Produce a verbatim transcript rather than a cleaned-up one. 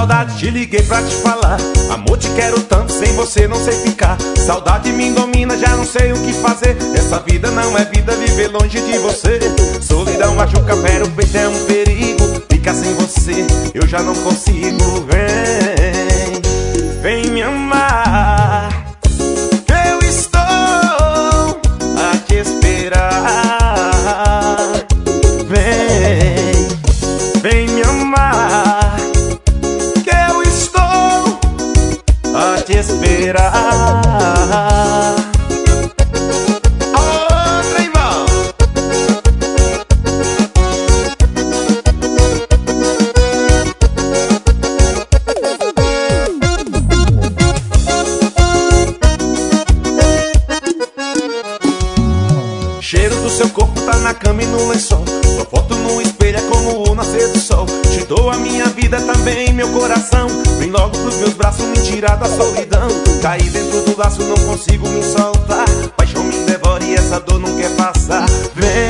saudade, te liguei pra te falar. Amor, te quero tanto, sem você não sei ficar. Saudade me domina, já não sei o que fazer. Essa vida não é vida, viver longe de você. Solidão machuca, pero o peito é um perigo. Ficar sem você, eu já não consigo. Vem, vem me amar, que eu estou a te esperar. Vem, vem me amar, que eu estou a te esperar. Outra, irmão. Cheiro do seu corpo tá na cama e no lençol. Sua foto no espelho é como o nascer do sol. Te dou a minha vida também, meu coração. Vem logo pros meus braços me tirar da solidão. Caí dentro do laço, não consigo me soltar. Paixão me devora e essa dor não quer passar. Vem,